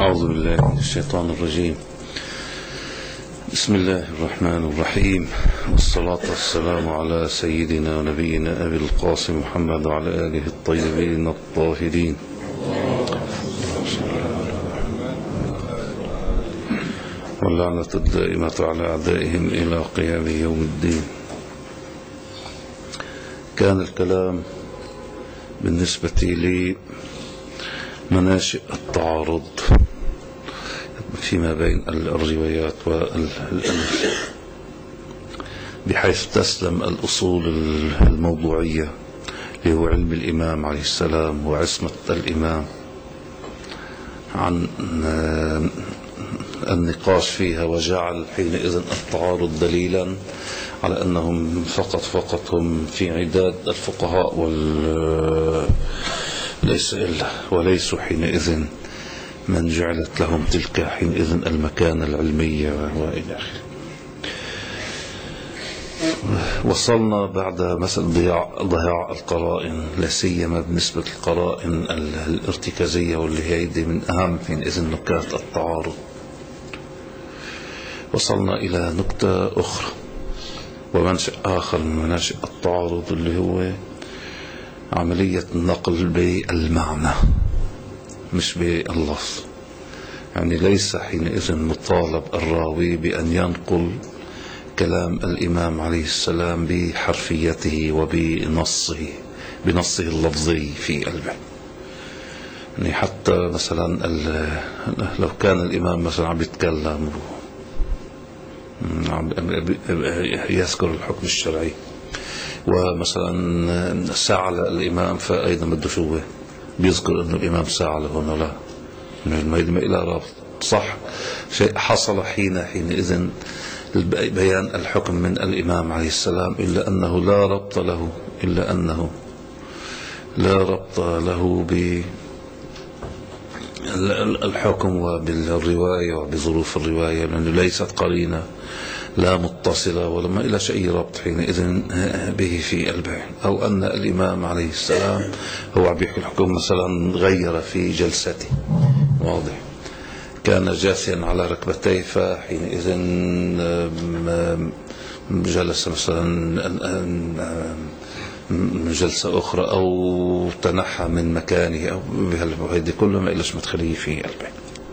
أعوذ بالله من الشيطان الرجيم. بسم الله الرحمن الرحيم، والصلاة والسلام على سيدنا ونبينا أبي القاسم محمد وعلى آله الطيبين الطاهرين. واللعنة الدائمة على أعدائهم إلى قيام يوم الدين. كان الكلام بالنسبة لي مناشئ التعارض فيما بين الروايات والأنف، بحيث تسلم الأصول الموضوعية اللي هو علم الإمام عليه السلام وعصمة الإمام عن النقاش فيها، وجعل حينئذ التعارض دليلا على أنهم فقط هم في عداد الفقهاء ليس إلا، وليسوا حينئذ من جعلت لهم تلك حينئذ المكانة العلمية وإلى آخره. وصلنا بعد مثل ضياع القرائن، لا سيما بالنسبة للقرائن الارتكازية، واللي هي من أهم حينئذ نكات التعارض. وصلنا إلى نكتة أخرى ومنشأ آخر من مناشئ التعارض، اللي هو عملية النقل بالمعنى مش باللفظ. يعني ليس حينئذ مطالب الراوي بأن ينقل كلام الإمام عليه السلام بحرفيته وبنصه اللفظي في قلبه. يعني حتى مثلا لو كان الإمام مثلا عم يتكلم يذكر الحكم الشرعي، ومثلا سأل الإمام، فأيضا بده شو بيذكر أنه الإمام سأل هنا، لا ما إلى رابط صح شيء حصل حينئذ بيان الحكم من الإمام عليه السلام، إلا أنه لا ربط له بالحكم وبالرواية وبظروف الرواية، لأنه ليست قرينة لا متصلة ولا ما إلى شيء ربط حينئذ به في قلبه. أو أن الإمام عليه السلام هو بيحكي الحكم مثلا غير في جلسته، واضح، كان جاثيا على ركبتيه، فحينئذ جلس مثلا جلسة أخرى أو تنحى من مكانه، أو هذه كله ما إلش مدخلية في قلبه.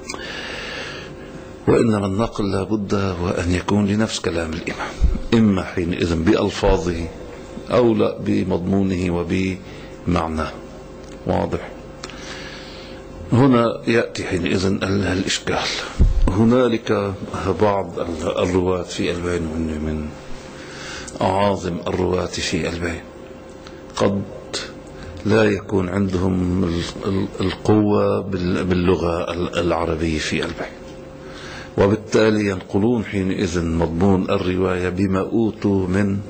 وإنما النقل لابد وأن يكون لنفس كلام الإمام، إما حينئذ بألفاظه أو لا بمضمونه وبمعناه، واضح. هنا يأتي حينئذ الإشكال. هنالك بعض الرواة في البين، من أعاظم الرواة في البين، قد لا يكون عندهم القوة باللغة العربية في البين، وبالتالي ينقلون حينئذ مضمون الرواية بما أوتوا من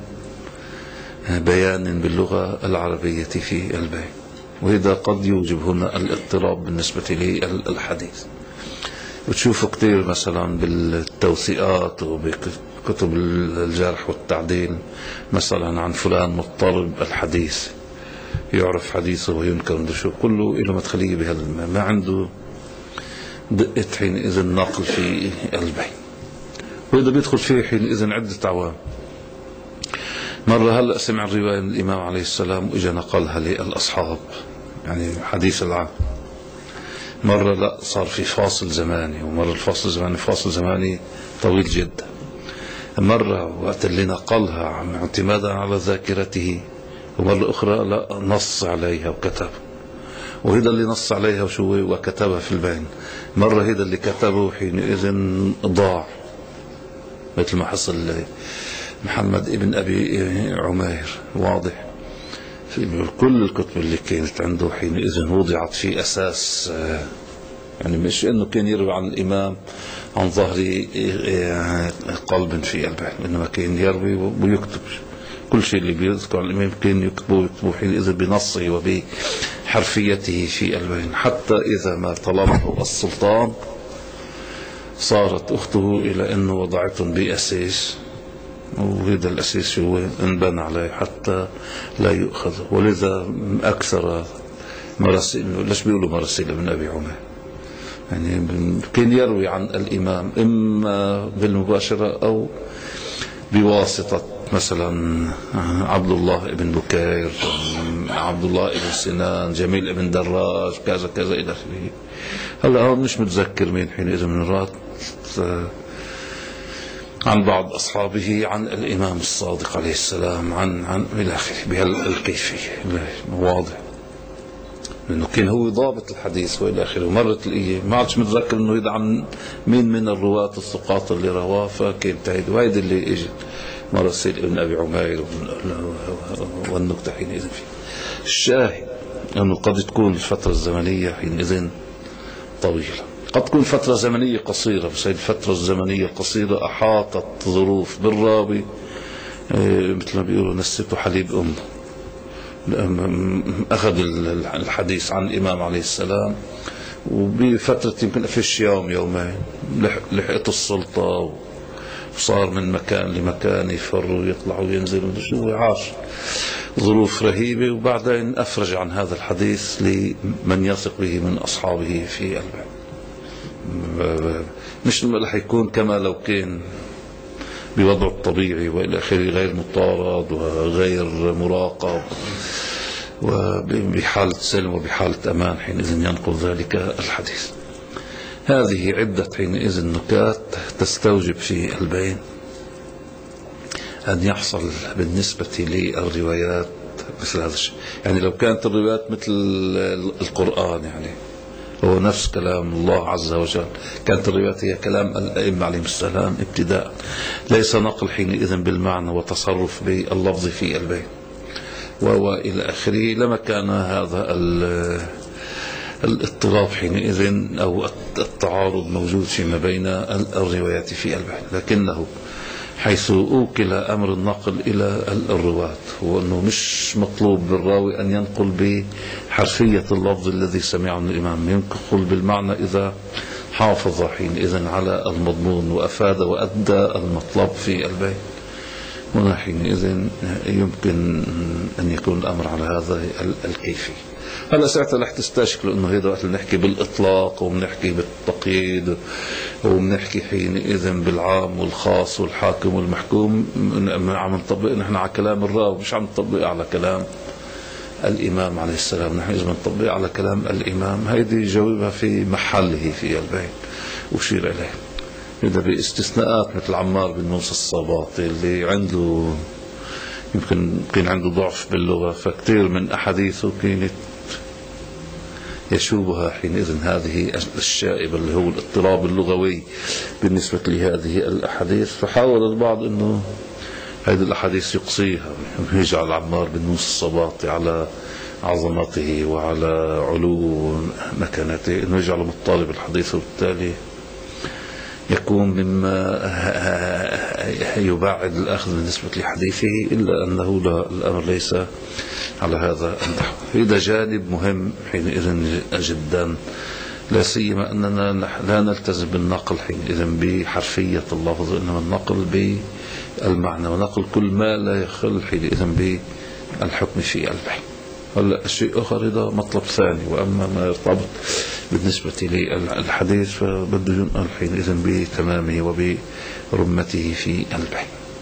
بيان باللغة العربية في البين، وإذا قد يوجب هنا الاضطراب بالنسبة للحديث. وتشوفوا كثير مثلا بالتوثيقات وبكتب الجرح والتعديل مثلا عن فلان مضطرب الحديث، يعرف حديثه وينكر شو، كله له مدخلية بهذا، ما عنده دقة حينئذ النقل في البين. وإذا بيدخل فيه حينئذ عدة عوام. مرة هلأ سمع الرواية من الإمام عليه السلام وإجا نقلها للأصحاب، يعني حديث العام. مرة لا، صار في فاصل زماني، ومرة فاصل زماني طويل جدا. مرة وقت اللي نقلها اعتمادا على ذاكرته، ومرة أخرى لا، نص عليها وكتب. وهذا اللي نص عليها وكتبها في البين، مرة هذا اللي كتبه حينئذ ضاع، مثل ما حصل محمد ابن أبي عمير، واضح. في كل الكتب اللي كانت عنده حينئذ وضعت في أساس، يعني مش أنه كان يروي عن الإمام عن ظهر قلب في البين، إنما كان يروي ويكتب كل شيء اللي بيذكر الإمام كان يكتبه حينئذ بنصه وبحرفيته في البين، حتى إذا ما طلبه السلطان صارت أخته إلى أنه وضعتهم بأساس، وهذا الأساس هو انبنى عليه حتى لا يؤخذ. ولذا أكثر مراسيل، ليش بيقولوا مراسيل ابن أبي عمير؟ يعني كان يروي عن الإمام إما بالمباشرة أو بواسطة مثلا عبد الله بن بكير، عبد الله بن سنان، جميل بن دراج، كذا كذا إلى آخره. هلا هون مش متذكر مين حينئذ من الرات عن بعض أصحابه عن الإمام الصادق عليه السلام عن إلى آخره بهالكيفية. واضح لأنه كان هو ضابط الحديث وإلى آخره. ومرت الإيه ما عادش متذكر إنه يدعى عن مين من الرواة الثقات اللي رواه، فكان تهيد وهيد اللي إجت مرة سيد ابن أبي عمير والنكتة حينئذ فيه. الشاهد أنه قد تكون الفترة الزمنية حينئذ طويلة، قد تكون فترة زمنية قصيرة، بس هذه الفترة الزمنية القصيرة أحاطت ظروف بالراوي مثل ما بيقولوا نسيته حليب أمه. أخذ الحديث عن الإمام عليه السلام وبفترة يمكن فيش يوم يومين لحقت السلطة وصار من مكان لمكان يفر ويطلع وينزل شو، عاش ظروف رهيبة، وبعدين أفرج عن هذا الحديث لمن يثق به من أصحابه في الباب. مش رح يكون كما لو كان بوضعه الطبيعي وإلى آخره، غير مطارد وغير مراقب وبحالة سلم وبحالة أمان حينئذ ينقل ذلك الحديث. هذه عدة حينئذ نكات تستوجب في البين أن يحصل بالنسبة للروايات مثل هذا الشيء. يعني لو كانت الروايات مثل القرآن، يعني هو نفس كلام الله عز وجل، كانت الروايات هي كلام الأئمة عليهم السلام ابتداء، ليس نقل حينئذ بالمعنى وتصرف باللفظ في البين وإلى آخره، لما كان هذا الاضطراب حينئذ أو التعارض موجود فيما بين الروايات في البين. لكنه حيث أوكل أمر النقل إلى الرواة، هو أنه مش مطلوب بالراوي أن ينقل بحرفية اللفظ الذي سمعه من الإمام، ينقل بالمعنى إذا حافظ حينئذ على المضمون وأفاد وأدى المطلب في البيت. هنا حينئذ يمكن أن يكون الأمر على هذا الكيفي. هلا ساعتها رح تستشكلوا انه هذا وقت نحكي بالاطلاق وبنحكي بالتقييد وبنحكي حينئذ بالعام والخاص والحاكم والمحكوم، عم نطبق نحن على كلام الراوي، مش عم نطبق على كلام الامام عليه السلام. نحن اذا بنطبق على كلام الامام هيدي جوابها في محله في البيت وشير اليه. هذا باستثناءات مثل عمار بن موسى الصباطي اللي عنده يمكن كان عنده ضعف باللغة، فكتير من أحاديثه كانت يشوبها حينئذ هذه الشائبة اللي هو الاضطراب اللغوي بالنسبة لهذه الأحاديث. فحاول البعض أنه هذه الأحاديث يقصيها، يجعل عمار بن موسى الصباطي على عظمته وعلى علو مكانته أنه يجعل مطالب الحديث، وبالتالي يكون مما يبعد الأخذ بالنسبة لحديثه، إلا أنه الأمر ليس على هذا النحو. هذا جانب مهم حينئذ جدا، لا سيما أننا لا نلتزم بالنقل حينئذ بحرفية اللفظ، إنما النقل بالمعنى، ونقل كل ما لا يخل حينئذ بالحكم في البحث. هلا الشيء آخر هذا مطلب ثاني، وأما ما يرتبط بالنسبة للحديث فبده ينقل حينئذ بتمامه وبرمته في البحث.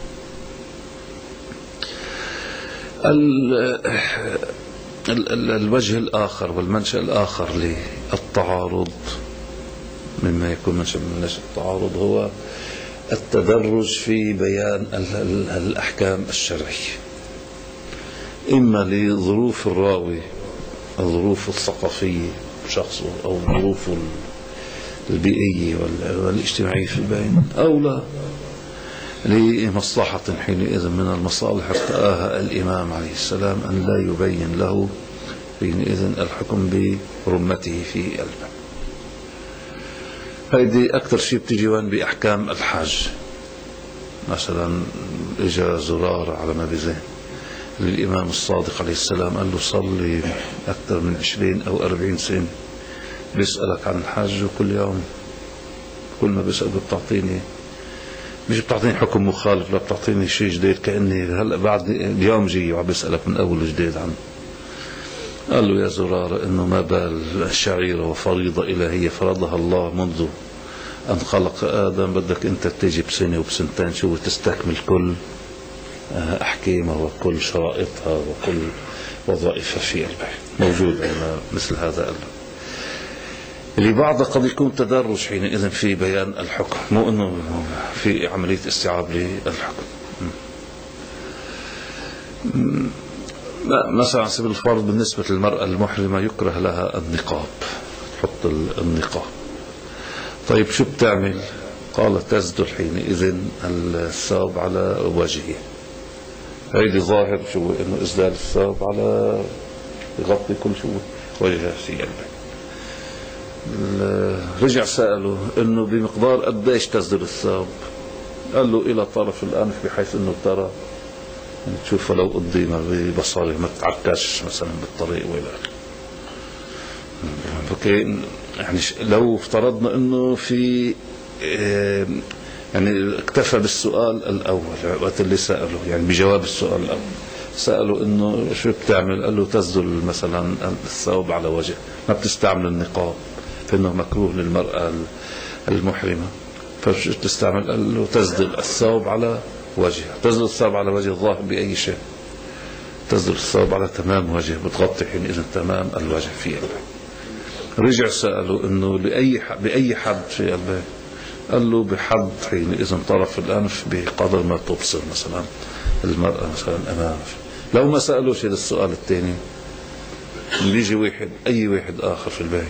الوجه الآخر والمنشأ الآخر للتعارض مما يكون منشأ من التعارض هو التدرج في بيان الأحكام الشرعية، إما لظروف الراوي، الظروف الثقافية شخصه أو الظروف البيئية والاجتماعية في البين، أو لا لمصلحة حينئذ من المصالح ارتآها الإمام عليه السلام أن لا يبين له حينئذ الحكم برمته في البين. هذه أكثر شيء بتجي وين بأحكام الحاج. مثلا إجا زرار على ما بزين للإمام الصادق عليه السلام، قال له صلي أكثر من 20 أو 40 سنة بيسألك عن الحج، وكل يوم كل ما بيسأل بتعطيني، مش بتعطيني حكم مخالف، لا بتعطيني شيء جديد، كأني هلأ بعد اليوم جاي وعم بيسألك من أول جديد عنه. قال له يا زرارة إنه ما بال الشعيرة وفريضة إلهية فرضها الله منذ أن خلق آدم، بدك أنت تيجي بسنة وبسنتين شو تستكمل كل أحكامها وكل شرائطها وكل وظائفها في البيع. موجود هنا مثل هذا قال له. اللي بعضه قد يكون تدرج حينئذ في بيان الحكم، مو انه في عملية استيعاب للحكم. مثلا على سبيل الفرض بالنسبة للمرأة المحرمة يكره لها النقاب، تحط النقاب. طيب شو بتعمل؟ قال تسدل حينئذ الثوب على وجهه. هيدي ظاهر شو انه اسدال الثوب على يغطي كل شو وجهها في البيت. رجع سأله انه بمقدار قديش تسدل الثوب؟ قال له الى طرف الانف، بحيث انه ترى يعني تشوفها لو قديمة ببصره ما تتعكش مثلا بالطريق والى اخره. يعني لو افترضنا انه في يعني اكتفى بالسؤال الاول وقت اللي سأله، يعني بجواب السؤال الاول سأله انه شو بتعمل؟ قال له تسدل مثلا الثوب على وجه، ما بتستعمل النقاب فإنه مكروه للمرأة المحرمة، فشو تستعمل؟ قال له تسدل الثوب على وجهها. تسدل الثوب على وجه الظاهر بأي شيء؟ تسدل الثوب على تمام وجهه، بتغطي حينئذ تمام الوجه في البيت. رجع سأله انه بأي حد في البيت؟ قال له بحد حينئذ طرف الأنف بقدر ما تبصر مثلا المرأة مثلا أمامه. لو ما سألوش هذا السؤال الثاني بيجي واحد أي واحد آخر في البيت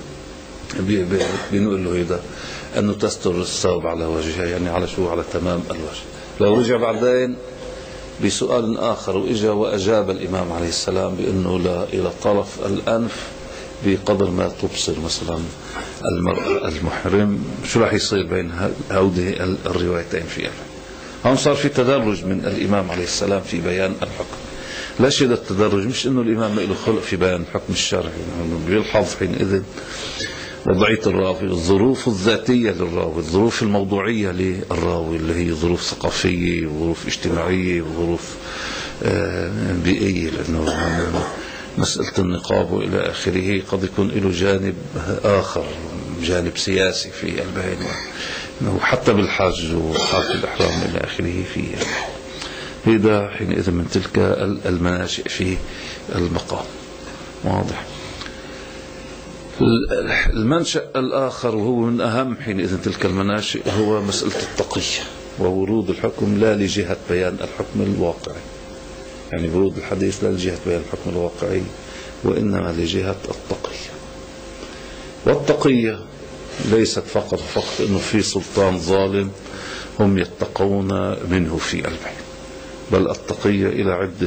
بنقول له هذا أنه تستر الثوب على وجهها، يعني على شو؟ على تمام الوجه. لو رجع بعدين بسؤال آخر وإجا وأجاب الإمام عليه السلام بأنه لا، إلى طرف الأنف بقدر ما تبصر مثلا المرأة المحرم، شو راح يصير بين هذه الروايتين فيها؟ هون صار في تدرج من الإمام عليه السلام في بيان الحكم. ليش هذا التدرج؟ مش إنه الإمام ما له خلق في بيان الحكم الشرعي، إنه بيلحظ حينئذ وضعية الراوي، الظروف الذاتية للراوي، الظروف الموضوعية للراوي اللي هي ظروف ثقافية وظروف اجتماعية وظروف بيئية، لأنه مسألة النقاب وإلى آخره قد يكون له جانب آخر، جانب سياسي في البيان، وحتى بالحج وحالة الإحرام إلى آخره فيه. هذا حينئذ من تلك المناشئ في المقام. واضح. المنشأ الآخر وهو من أهم حينئذ تلك المناشئ هو مسألة التقية وورود الحكم لا لجهة بيان الحكم الواقعي، يعني ورود الحديث لا لجهة بيان الحكم الواقعي وإنما لجهة التقية. والتقية ليست فقط أنه في سلطان ظالم هم يتقون منه في البيت، بل التقية إلى عدة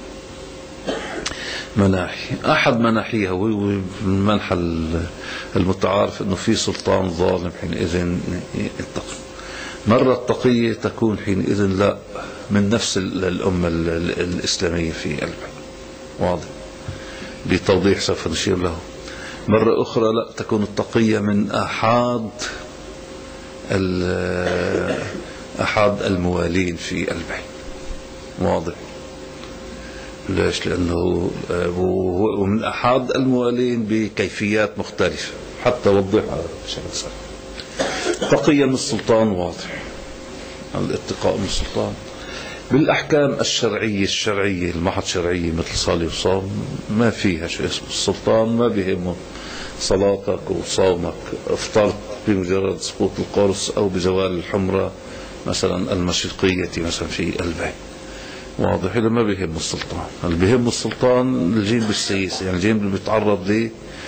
مناحي. أحد مناحيها هو المنحى المتعارف أنه في سلطان ظالم حينئذ يتقي. مرة التقية تكون حينئذ لا من نفس الأمة الإسلامية في البيت، واضح، بتوضيح سوف نشير له. مرة أخرى لا، تكون التقية من أحد الموالين في البيت، واضح. ليش؟ لأنه ومن أحد الموالين بكيفيات مختلفة حتى وضحها بشكل سهل. تقية من السلطان واضح، الاتقاء من السلطان. بالأحكام الشرعية المحض شرعية مثل صلاة وصوم ما فيها شو اسمه السلطان، ما بيهمه صلاتك وصومك، افطرت بمجرد سقوط القرص أو بزوال الحمرة مثلا المشرقية مثلا في البيت، واضح. إذا ما بيهم السلطان، اللي بيهم السلطان الجانب السياسي، يعني الجانب اللي بيتعرض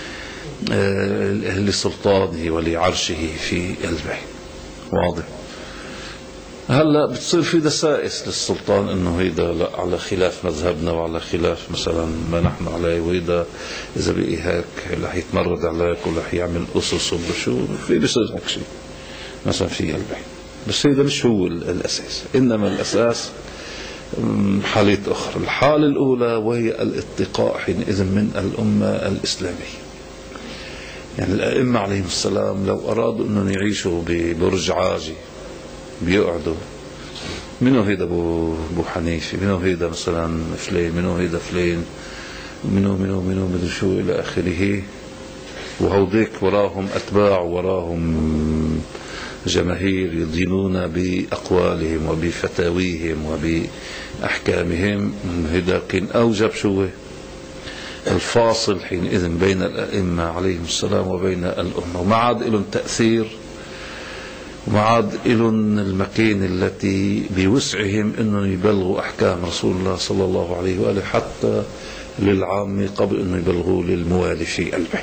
لسلطانه ولعرشه في البيت، واضح. هلا بتصير في دسائس للسلطان انه هيدا لا على خلاف مذهبنا وعلى خلاف مثلا ما نحن عليه، وهيدا اذا بقي هيك رح يتمرد عليك ورح يعمل اسس وشو في بيصير هيك شيء مثلا في البيت. بس هيدا مش هو الاساس، انما الاساس حالات اخرى. الحالة الاولى وهي الاتقاء حينئذ من الامة الاسلامية. يعني الائمة عليهم السلام لو ارادوا انهم يعيشوا ببرج عاجي بيقعدوا، منو هيدا ابو حنيفه، منو هيدا مثلا فلان، منو هيدا فلان، منو شو إلى آخره. وهوديك وراهم أتباع وراهم جماهير يدينون بأقوالهم وبفتاويهم وبأحكامهم. هذا كان أوجب شو الفاصل حينئذ بين الأئمة عليهم السلام وبين الأمة، وما عاد لهم تأثير وما عاد لهم المكان التي بوسعهم أنهم يبلغوا أحكام رسول الله صلى الله عليه وآله حتى للعامة قبل أن يبلغوا للموالي في قلبه.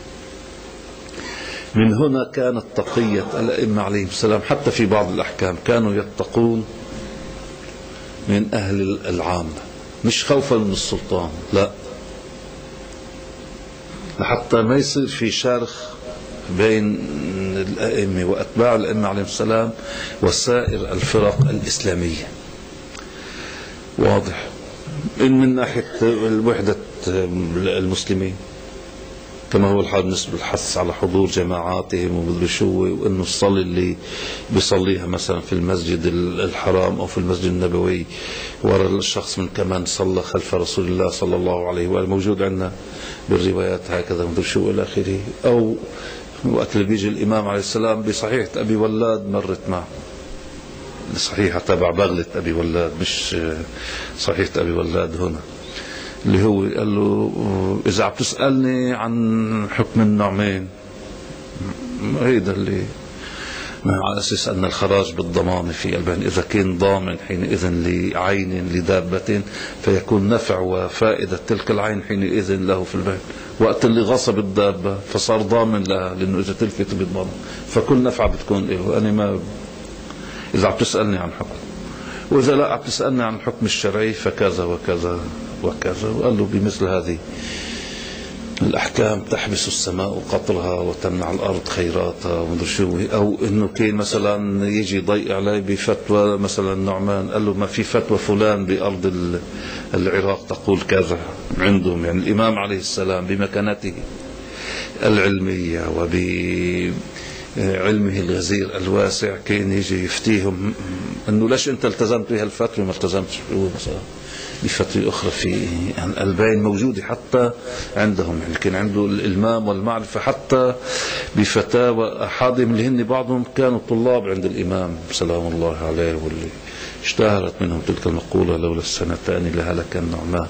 من هنا كانت تقية الأئمة عليهم السلام حتى في بعض الأحكام كانوا يتقون من أهل العامة، مش خوفا من السلطان، لا، لحتى ما يصير في شرخ بين الأئمة وأتباع الأئمة عليهم السلام وسائر الفرق الإسلامية. واضح؟ إن من ناحية وحدة المسلمين كما هو الحال بالنسبة للحث على حضور جماعاتهم ومدري شو، وإنه الصلاة اللي بيصليها مثلا في المسجد الحرام أو في المسجد النبوي وراء الشخص من كمان صلى خلف رسول الله صلى الله عليه وآله، موجود عندنا بالروايات هكذا مدري شو إلى آخره. أو وقت اللي بيجي الإمام عليه السلام بصحيحة أبي ولاد مرت معه، صحيحة تبع بغلة أبي ولاد مش صحيحة أبي ولاد هنا، اللي هو قال له إذا عم تسألني عن حكم النعمان، هيدا اللي على أساس أن الخراج بالضمان في البين، إذا كان ضامن حينئذ لعين لدابة فيكون نفع وفائدة تلك العين حينئذ له في البين. وقت اللي غصب الدابة فصار ضامن لها، لأنه إذا تلفت بالضمان فكل نفع بتكون له. أنا ما إذا عم تسألني عن حكم، وإذا لا عم تسألني عن الحكم الشرعي فكذا وكذا وكذا. وقال له بمثل هذه الأحكام تحبس السماء قطرها وتمنع الأرض خيراتها ومدري شو. أو إنه كان مثلا يجي ضيق علي بفتوى مثلا نعمان، قال له ما في فتوى فلان بأرض العراق تقول كذا عندهم. يعني الإمام عليه السلام بمكانته العلمية وبعلمه الغزير الواسع كان يجي يفتيهم إنه ليش أنت التزمت بهالفتوى ما التزمتش مثلا بفتوى أخرى في البين موجودة حتى عندهم. يعني كان عنده الإلمام والمعرفة حتى بفتاوى أحدهم اللي هن بعضهم كانوا طلاب عند الإمام سلام الله عليه، واللي اشتهرت منهم تلك المقولة لولا السنتان لهلك النعمان.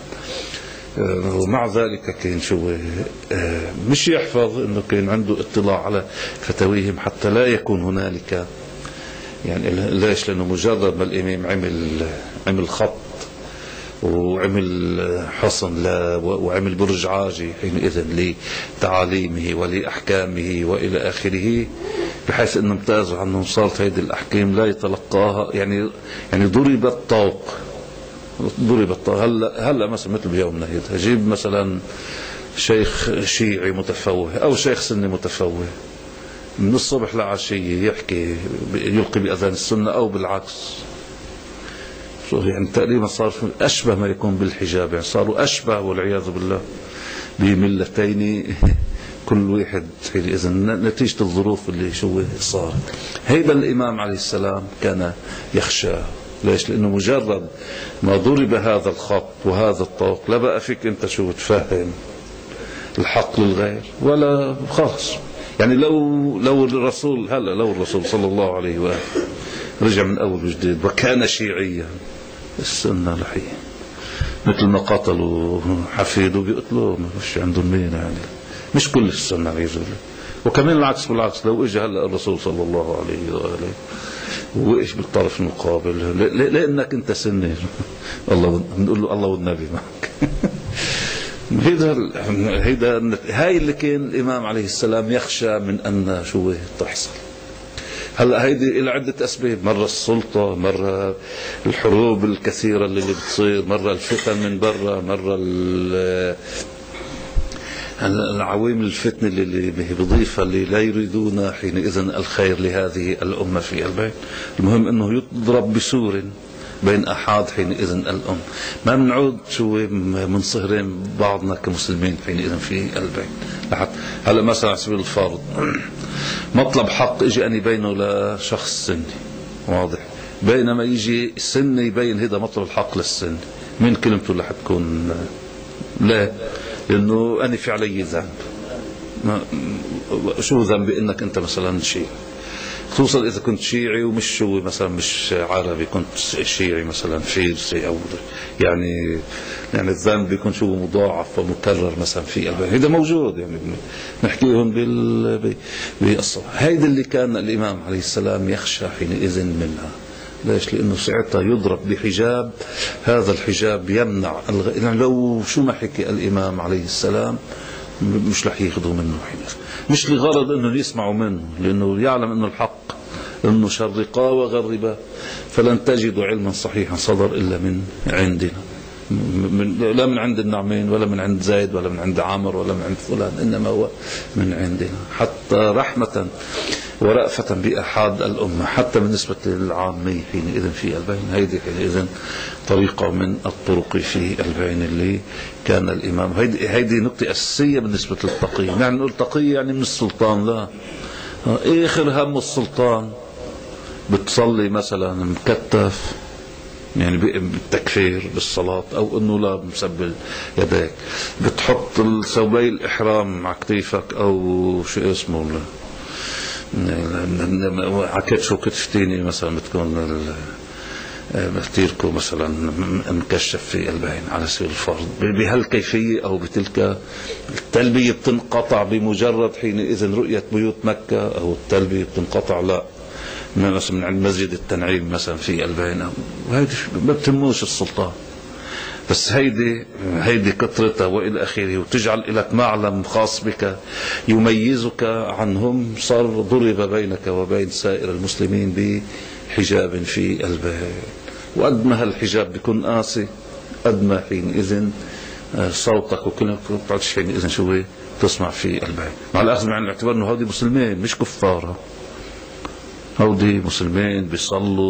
ومع ذلك كان شو مش يحفظ انه كان عنده اطلاع على فتاويهم حتى لا يكون هنالك. يعني ليش؟ لانه مجرد ما الامام عمل خط وعمل حصن وعمل برج عاجي حينئذ لتعاليمه ولأحكامه وإلى آخره، بحيث أنه امتازوا عنه صارت هذه الأحكام لا يتلقاها. يعني ضرب الطوق. هلا مثلا مثل بيومنا هيدا جيب مثلا شيخ شيعي متفوه أو شيخ سني متفوه من الصبح لعشية يحكي يلقي بأذان السنة أو بالعكس، يعني تقريبا صار أشبه ما يكون بالحجاب. يعني صاروا أشبه والعياذ بالله بملتين كل واحد إذا نتيجة الظروف اللي شو صار. هيدا الإمام عليه السلام كان يخشى. ليش؟ لأنه مجرد ما ضرب هذا الخط وهذا الطوق لا بقى فيك أنت شو تفهم الحق للغير ولا خالص. يعني لو الرسول صلى الله عليه وآله رجع من أول وجديد وكان شيعيا السنة لحية مثل ما قتلوا حفيده بيقتلوه مش عندهم مين. يعني مش كل السنة عايزه. وكمان العكس بالعكس، لو اجى هلا الرسول صلى الله عليه وآله وإيش بالطرف المقابل لأنك أنت سني الله بنقول له الله والنبي معك. هاي اللي كان الإمام عليه السلام يخشى من أن شو تحصل. هلا هيدي إلى عدة أسباب، مرة السلطة، مرة الحروب الكثيرة اللي بتصير، مرة الفتن من برا، مرة العوامل الفتنة اللي بيضيفها اللي لا يريدون حينئذ الخير لهذه الأمة في البين. المهم أنه يضرب بسور بين أحد حينئذ الأم. ما بنعود شو من صهرين بعضنا كمسلمين حينئذ في البين. هلا مثلا على سبيل الفرض مطلب حق اجي أن يبينه لشخص سني واضح، بينما يجي السني يبين هذا مطلب الحق للسني، من كلمته اللي حتكون لا، لأنه أنا في علي ذنب. شو ذنبي إنك أنت مثلا شيعي، خصوصا إذا كنت شيعي ومش شو مثلا مش عربي، كنت شيعي مثلا فارسي أو يعني الذنب بيكون شو مضاعف ومكرر مثلا في البيان. هذا موجود يعني نحكيهم بالصلاة. هيدا اللي كان الإمام عليه السلام يخشى حينئذ منها. ليش؟ لأنه ساعتها يضرب بحجاب، هذا الحجاب يمنع يعني لو شو ما حكي الإمام عليه السلام مش رح ياخذوا منه حينئذ، مش لغرض انه يسمعوا منه، لانه يعلم انه الحق انه شرقا وغربا فلن تجدوا علما صحيحا صدر الا من عندنا، لا من عند النعمين ولا من عند زيد ولا من عند عامر ولا من عند فلان، انما هو من عندنا، حتى رحمة ورأفة بأحد الأمة، حتى بالنسبة للعامي حينئذ في البين. هيدي حينئذ طريقة من الطرق في البين اللي كان الإمام. هيدي نقطة أساسية بالنسبة للتقي. يعني نقول تقي يعني من السلطان، لا، آخر هم السلطان بتصلي مثلا مكتف يعني بالتكفير بالصلاة، أو أنه لا مسبل يديك، بتحط ثوبي الإحرام مع كتيفك أو شو اسمه عكيت شو كتفتيني مثلا بتكون تيركو مثلا مكشف في البين على سبيل الفرض بهالكيفية أو بتلك. التلبية بتنقطع بمجرد حينئذ رؤية بيوت مكة، أو التلبية بتنقطع لا مثلا من عند مسجد التنعيم مثلا في البين، وهيدي ما بتهموش السلطان. بس هيدي كثرتها والى اخره، وتجعل لك معلم خاص بك يميزك عنهم، صار ضرب بينك وبين سائر المسلمين بحجاب في البين. وقد ما هالحجاب بيكون قاسي قد ما حينئذ صوتك وكلمتك بتعطيش حينئذ شو تسمع في البين، مع الاخذ بعين الاعتبار انه هودي مسلمين مش كفار، هودي مسلمين بيصلوا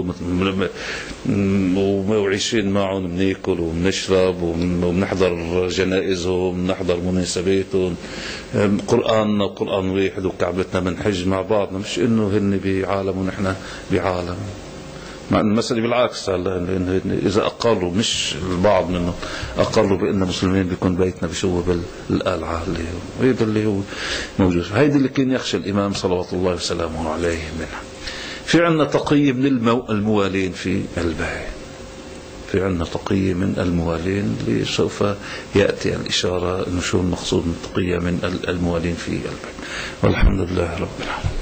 وعايشين معهم، بناكل وبنشرب وبنحضر جنائزهم، بنحضر مناسباتهم، قرآننا وقرآن واحد وكعبتنا بنحج مع بعضنا، مش انه هن بعالم ونحن بعالم. مع ان المسألة بالعكس، لأن إذا أقروا مش البعض منهم أقروا بأن مسلمين بيكون بيتنا بشوه بالقلعة هذا اللي هو موجود. هيدا اللي كان يخشى الإمام صلوات الله وسلامه عليه منها. في عنا تقي من الموالين في البين، في عنا تقي من الموالين اللي سوف يأتي الإشارة أنه شو المقصود من تقية من الموالين في البين. والحمد لله رب العالمين.